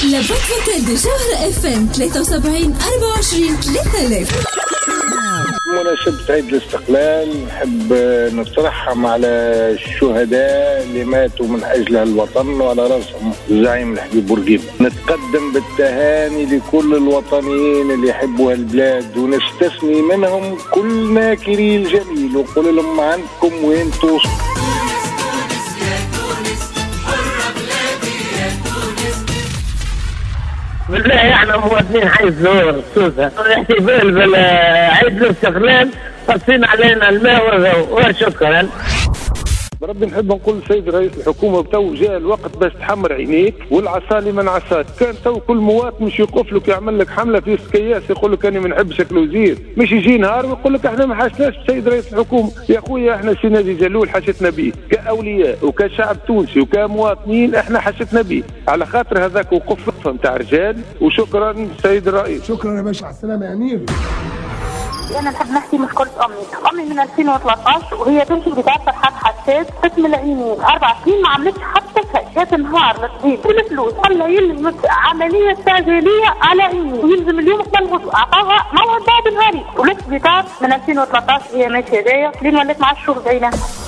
لابد فوتيل دو جوهرة FM 73 24 3000. مناسبة عيد الاستقلال نحب نترحم على الشهداء اللي ماتوا من أجل الوطن وعلى رأسهم الزعيم الحبيب بورقيبة. نتقدم بالتهاني لكل الوطنيين اللي يحبوا هالبلاد ونستثني منهم كل ناكري الجميل ونقول لهم عندكم وين توصلوا. بالله احنا مواطنين حي الزهور سوسة الاحتفال بالعيد الاستقلال قصين علينا الماء وشكرا. بربي نحب نقول للسيد رئيس الحكومه تو جاء الوقت باش تحمر عينيك والعصا لمن عصاك. كان تو كل مواطن مش يوقف لك يعمل لك حمله في سكياس يقول لك انا ما نحبش الوزير، مش يجي نهار ويقول لك احنا ما حاجناش السيد رئيس الحكومه. يا خويا احنا سي نادي جلول حاجتنا به كاولياء وكشعب تونسي وكمواطنين، احنا حاجتنا به على خاطر هذاك وقف نتاع رجال. وشكرا سيد الرئيس. شكرا يا باشا على السلامه يا امير. أنا نحب نحكي مشكلة أمي من 2013 وهي تمشي بتاع فرحات حساد 6 ملايين 4 سنين ما عملتش حتى شيء. جات نهار لتزيد كل فلوس خلى يلزم عملية استعجالية على عيني ويلزم اليوم قبل أعطاها موعد بعد نهاري ولست بتاع من 2013 هي ماشية جاية لين وليت مع الشهر بعينها.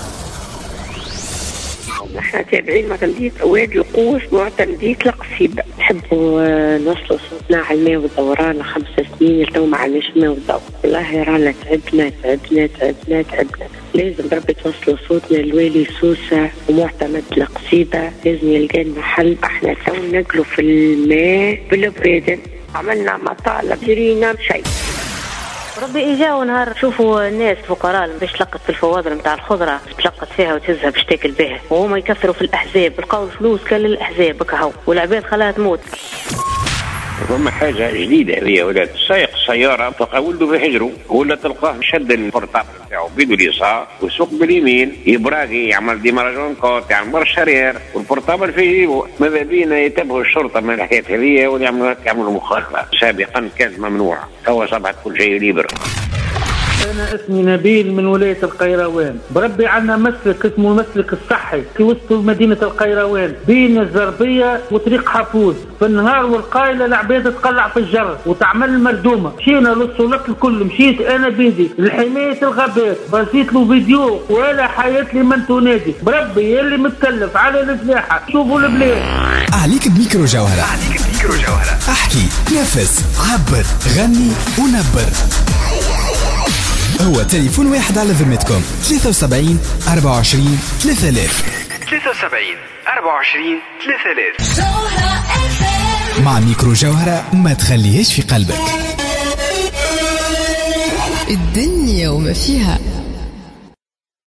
احنا تابعين معتمدية وادي القوس معتمدية القصيبة. نحبوا نوصلوا صوتنا على الماء والدوران 5 سنين لتو ما عندناش الماء والدور. والله رانا تعبنا. لازم بربي توصلوا صوتنا للوالي سوسة ومعتمد القصيبة. لازم يلقى لنا حل. احنا تو نقلوا في الماء بالبريدن عملنا مطالب جرينا شيء. ربي إجاو نهار شوفوا الناس فقراء باش تلقط في الفوادر نتاع الخضرة تلقط فيها وتهزها باش تاكل بها وهما يكثروا في الأحزاب لقاو الفلوس كان للأحزاب بكهو والعباد خلاها تموت. فما حاجة جديدة هي ولا سايق سيارة تلقى ولده في حجره ولا تلقاه شد البورتابل تاعو بيدو اليسار ويسوق باليمين يبراقي يعمل ديماراجون كوت يعمل شرير والبورتابل في جيبه. ماذا بينا يتبعوا الشرطة من الحكاية هذه ويعملوا مخالفة. سابقا كانت ممنوعة توا أصبحت كل شيء ليبر. أنا اسمي نبيل من ولاية القيروان. بربي عنا مسلك اسمه المسلك الصحي في وسط مدينة القيروان بين الزربية وطريق حافوز. في النهار والقايلة العباد تقلع في الجر وتعمل المردومة. مشينا للسلطات الكل مشيت أنا بيدي لحماية الغابات برسيت له فيديو ولا حياة لمن تنادي. بربي اللي متكلف على الفلاحة شوفوا البلاد. عليك بميكرو جوهرة. احكي نفس عبر غني ونبر. هو تليفون واحد على ذمتكم 73 24 3000 73 24 3000. مع ميكرو جوهرة ما تخليهش في قلبك. الدنيا وما فيها.